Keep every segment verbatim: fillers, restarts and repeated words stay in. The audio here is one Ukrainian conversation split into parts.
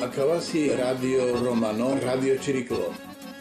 Akavasi Radio Romano, Radio Чирікло.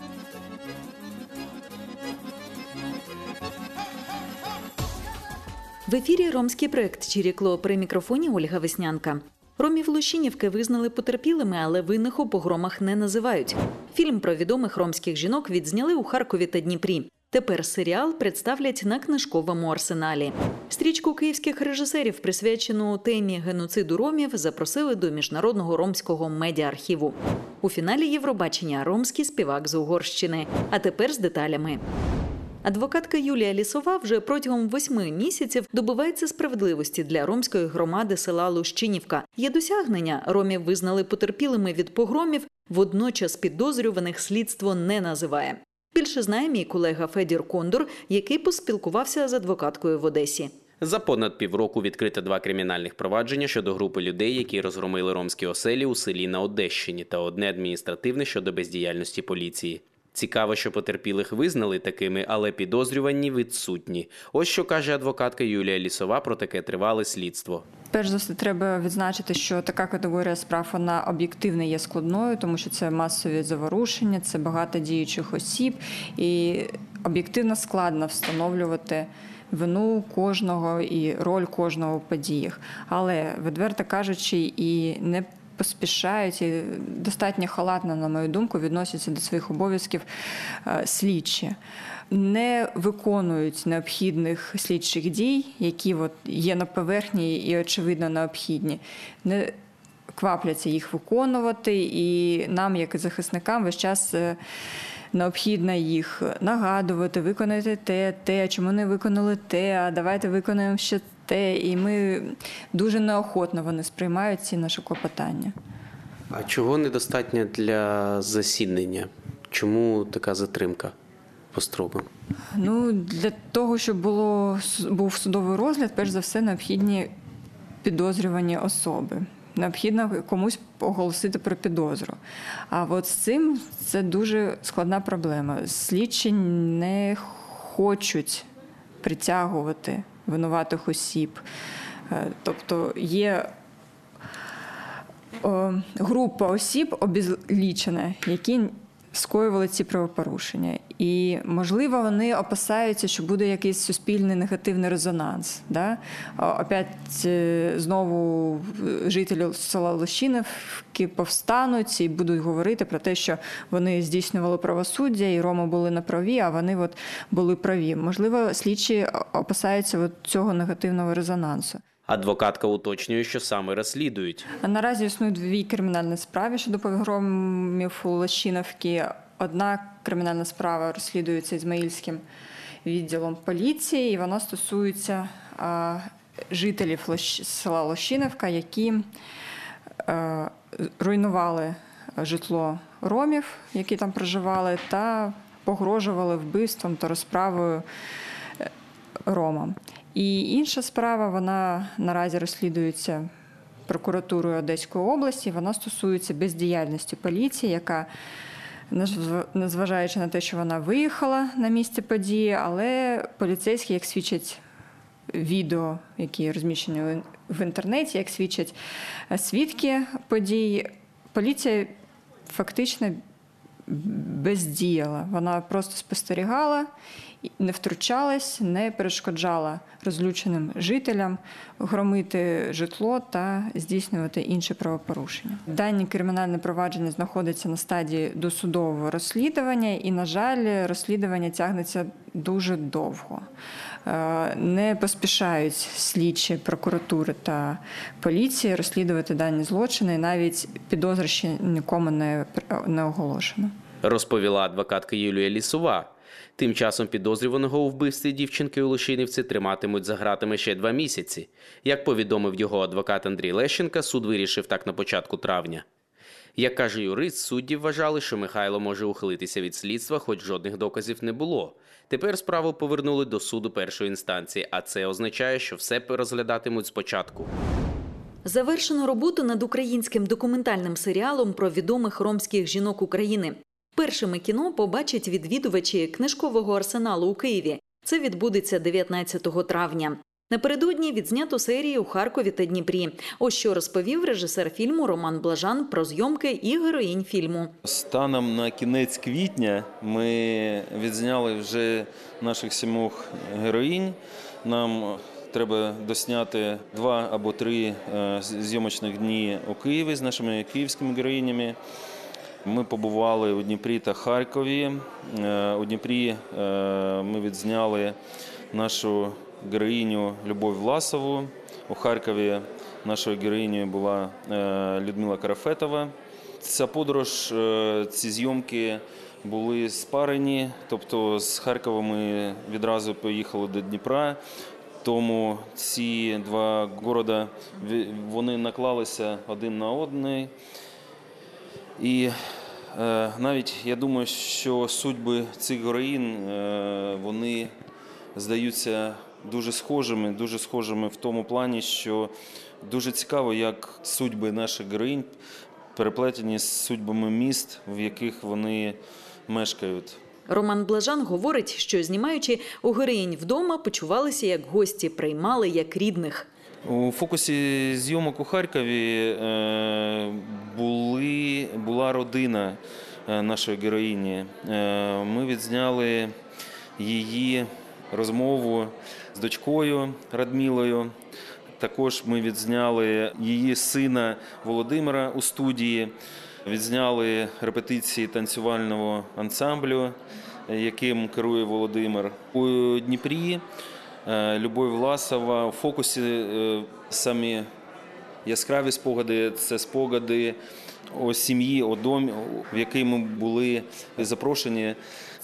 В ефірі ромський проект «Чирікло», при мікрофоні Ольга Веснянка. Ромів Лощинівки визнали потерпілими, але винних у погромах не називають. Фільм про відомих ромських жінок відзняли у Харкові та Дніпрі. Тепер серіал представлять на книжковому арсеналі. Стрічку київських режисерів, присвячену темі геноциду ромів, запросили до Міжнародного ромського медіа-архіву. У фіналі Євробачення ромський співак з Угорщини. А тепер з деталями. Адвокатка Юлія Лісова вже протягом восьми місяців добивається справедливості для ромської громади села Лощинівка. Є досягнення. Ромів визнали потерпілими від погромів, водночас підозрюваних слідство не називає. Більше знає мій колега Федір Кондор, який поспілкувався з адвокаткою в Одесі. За понад півроку відкрито два кримінальних провадження щодо групи людей, які розгромили ромські оселі у селі на Одещині, та одне адміністративне щодо бездіяльності поліції. Цікаво, що потерпілих визнали такими, але підозрювані відсутні. Ось що каже адвокатка Юлія Лісова про таке тривале слідство. Перш за все, треба відзначити, що така категорія справ, вона об'єктивно є складною, тому що це масові заворушення, це багато діючих осіб, і об'єктивно складно встановлювати вину кожного і роль кожного в подіях. Але, відверто кажучи, і не поспішають і достатньо халатно, на мою думку, відносяться до своїх обов'язків слідчі. Не виконують необхідних слідчих дій, які от є на поверхні і, очевидно, необхідні. Не квапляться їх виконувати, і нам, як і захисникам, весь час необхідно їх нагадувати, виконати те, те, чому не виконали те, а давайте виконаємо ще те. І ми дуже неохотно вони сприймають ці наші клопотання. А чого недостатньо для засідання? Чому така затримка по строкам? Ну, для того, щоб було, був судовий розгляд, перш за все, необхідні підозрювані особи. Необхідно комусь оголосити про підозру. А от з цим це дуже складна проблема. Слідчі не хочуть притягувати винуватих осіб. Тобто є о, група осіб обезлічена, які скоювали ці правопорушення. І, можливо, вони опасаються, що буде якийсь суспільний негативний резонанс. Да? Опять знову жителі села Лощинівки повстануть і будуть говорити про те, що вони здійснювали правосуддя, і роми були на праві, а вони от були праві. Можливо, слідчі опасаються от цього негативного резонансу. Адвокатка уточнює, що саме розслідують. Наразі існують дві кримінальні справи щодо погромів у Лощинівці. Одна кримінальна справа розслідується Ізмаїльським відділом поліції, і вона стосується а, жителів Лощ... села Лощинівка, які а, руйнували житло ромів, які там проживали, та погрожували вбивством та розправою ромам. І інша справа, вона наразі розслідується прокуратурою Одеської області, вона стосується бездіяльності поліції, яка, незважаючи на те, що вона виїхала на місце події, але поліцейські, як свідчать відео, які розміщені в інтернеті, як свідчать свідки подій, поліція фактично бездіяла. Вона просто спостерігала, не втручалась, не перешкоджала розлюченим жителям громити житло та здійснювати інші правопорушення. Дані кримінальне провадження знаходиться на стадії досудового розслідування і, на жаль, розслідування тягнеться дуже довго. Не поспішають слідчі прокуратури та поліції розслідувати дані злочини, і навіть підозри ще нікому не, не оголошено. Розповіла адвокатка Юлія Лісова. Тим часом підозрюваного у вбивстві дівчинки у Лощинівці триматимуть за ґратами ще два місяці. Як повідомив його адвокат Андрій Лещенко, суд вирішив так на початку травня. Як каже юрист, судді вважали, що Михайло може ухилитися від слідства, хоч жодних доказів не було. Тепер справу повернули до суду першої інстанції, а це означає, що все розглядатимуть спочатку. Завершено роботу над українським документальним серіалом про відомих ромських жінок України. Першими кіно побачать відвідувачі книжкового арсеналу у Києві. Це відбудеться дев'ятнадцятого травня. Напередодні відзнято серії у Харкові та Дніпрі. Ось що розповів режисер фільму Роман Блажан про зйомки і героїнь фільму. Станом на кінець квітня ми відзняли вже наших сімох героїнь. Нам треба досняти два або три зйомочних дні у Києві з нашими київськими героїнями. Ми побували у Дніпрі та Харкові. У Дніпрі ми відзняли нашу героїню Любов Власову. У Харкові нашою героїнею була Людмила Карафетова. Ця подорож, ці зйомки були спарені, тобто з Харкова ми відразу поїхали до Дніпра. Тому ці два міста, вони наклалися один на одний. І е, навіть я думаю, що судьби цих героїн, е, вони здаються дуже схожими, дуже схожими в тому плані, що дуже цікаво, як судьби наших героїнь переплетені з судьбами міст, в яких вони мешкають. Роман Блажан говорить, що знімаючи у героїнь вдома, почувалися як гості, приймали як рідних. У фокусі зйомок у Харкові були, була родина нашої героїні. Ми відзняли її розмову з дочкою Радмилою. Також ми відзняли її сина Володимира у студії. Відзняли репетиції танцювального ансамблю, яким керує Володимир. У Дніпрі Любов Власова у фокусі самі яскраві спогади – це спогади о сім'ї, о домі, в який ми були запрошені.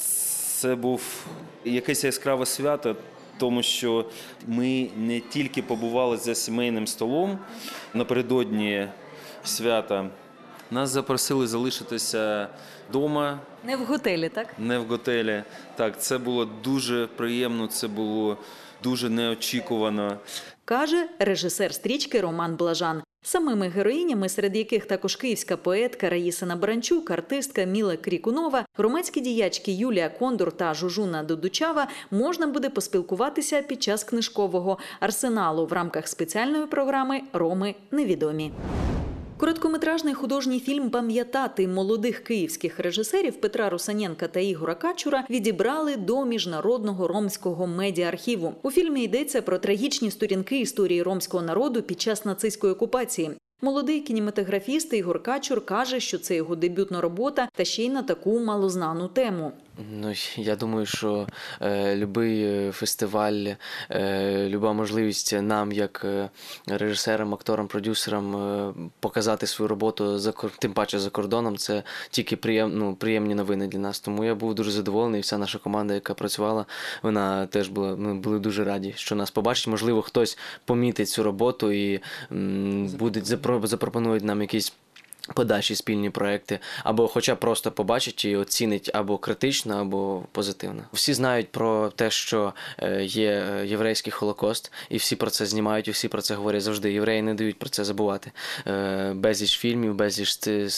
Це був якесь яскраве свято, тому що ми не тільки побували за сімейним столом напередодні свята. Нас запросили залишитися вдома. Не в готелі, так? Не в готелі. Так, це було дуже приємно, це було дуже неочікувано. Каже режисер стрічки Роман Блажан. Самими героїнями, серед яких також київська поетка Раїса Баранчук, артистка Міла Крікунова, громадські діячки Юлія Кондор та Жужуна Додучава, можна буде поспілкуватися під час книжкового арсеналу в рамках спеціальної програми «Роми невідомі». Короткометражний художній фільм «Пам'ятати» молодих київських режисерів Петра Русаненка та Ігора Качура відібрали до Міжнародного ромського медіа-архіву. У фільмі йдеться про трагічні сторінки історії ромського народу під час нацистської окупації. Молодий кінематографіст Ігор Качур каже, що це його дебютна робота та ще й на таку малознану тему. Ну, я думаю, що е, любий фестиваль, е, люба можливість нам, як режисерам, акторам, продюсерам, е, показати свою роботу, за, тим паче за кордоном, це тільки приєм, ну, приємні новини для нас. Тому я був дуже задоволений, і вся наша команда, яка працювала, вона теж була, ми були дуже раді, що нас побачить. Можливо, хтось помітить цю роботу і м, буде, запропонують нам якісь подальші спільні проекти, або хоча просто побачить і оцінить або критично, або позитивно. Всі знають про те, що є єврейський Холокост, і всі про це знімають, і всі про це говорять завжди. Євреї не дають про це забувати. Безліч фільмів, безліч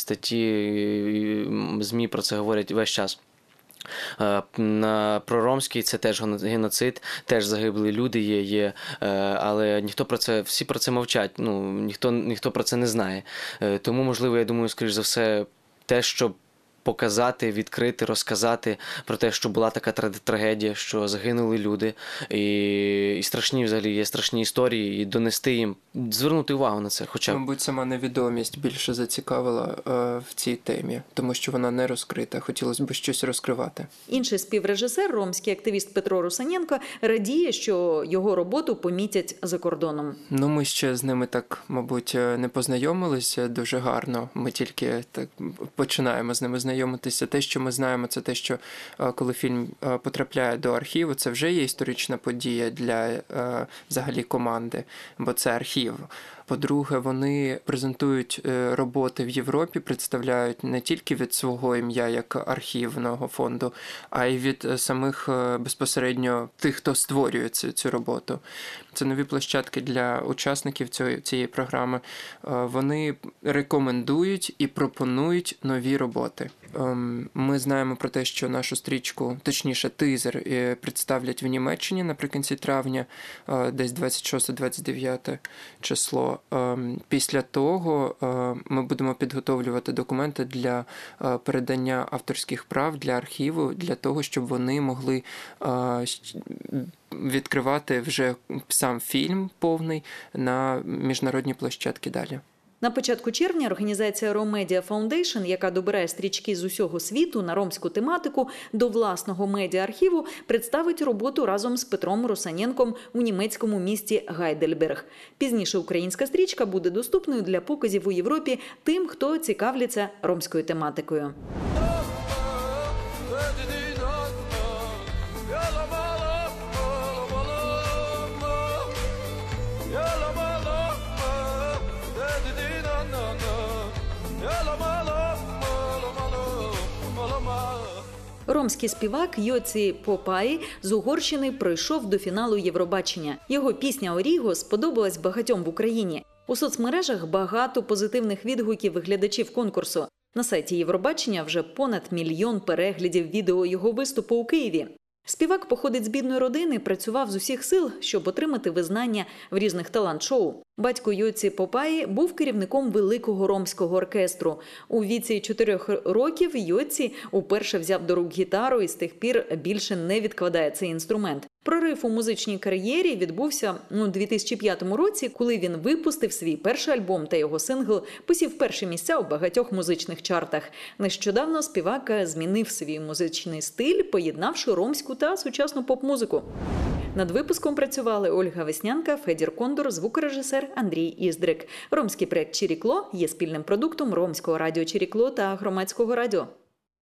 статті, ЗМІ про це говорять весь час. На проромський це теж геноцид, теж загиблі люди є, є, але ніхто про це, всі про це мовчать, ну, ніхто, ніхто про це не знає. Тому, можливо, я думаю, скоріш за все, те, що показати, відкрити, розказати про те, що була така трагедія, що загинули люди, і, і страшні взагалі є страшні історії, і донести їм, звернути увагу на це. Хоча Мабуть, сама невідомість більше зацікавила е, в цій темі, тому що вона не розкрита, хотілося б щось розкривати. Інший співрежисер, ромський активіст Петро Русаненко, радіє, що його роботу помітять за кордоном. Ну, ми ще з ними так, мабуть, не познайомилися дуже гарно. Ми тільки так починаємо з ними знайомитися. Те, що ми знаємо, це те, що коли фільм потрапляє до архіву, це вже є історична подія для взагалі команди, бо це архів. По-друге, вони презентують роботи в Європі, представляють не тільки від свого ім'я як архівного фонду, а й від самих безпосередньо тих, хто створює цю, цю роботу. Це нові площадки для учасників цієї, цієї програми. Вони рекомендують і пропонують нові роботи. Ми знаємо про те, що нашу стрічку, точніше тизер, представлять в Німеччині наприкінці травня, десь двадцять шосте - двадцять дев'яте число. Після того ми будемо підготовлювати документи для передання авторських прав для архіву, для того, щоб вони могли відкривати вже сам фільм повний на міжнародній площадці далі. На початку червня організація Rom Media Foundation, яка добирає стрічки з усього світу на ромську тематику до власного медіа-архіву, представить роботу разом з Петром Русаненком у німецькому місті Гайдельберг. Пізніше українська стрічка буде доступною для показів у Європі тим, хто цікавляться ромською тематикою. Ромський співак Йоці Попаї з Угорщини пройшов до фіналу Євробачення. Його пісня «Оріго» сподобалась багатьом в Україні. У соцмережах багато позитивних відгуків глядачів конкурсу. На сайті Євробачення вже понад мільйон переглядів відео його виступу у Києві. Співак походить з бідної родини, працював з усіх сил, щоб отримати визнання в різних талант-шоу. Батько Йоці Попаї був керівником великого ромського оркестру. У віці чотирьох років Йоці уперше взяв до рук гітару і з тих пір більше не відкладає цей інструмент. Прорив у музичній кар'єрі відбувся у дві тисячі п'ятому році, коли він випустив свій перший альбом та його сингл посів перші місця у багатьох музичних чартах. Нещодавно співак змінив свій музичний стиль, поєднавши ромську та сучасну поп-музику. Над випуском працювали Ольга Веснянка, Федір Кондор, звукорежисер Андрій Іздрик. Ромський проект «Чирікло» є спільним продуктом Ромського радіо «Чирікло» та Громадського радіо.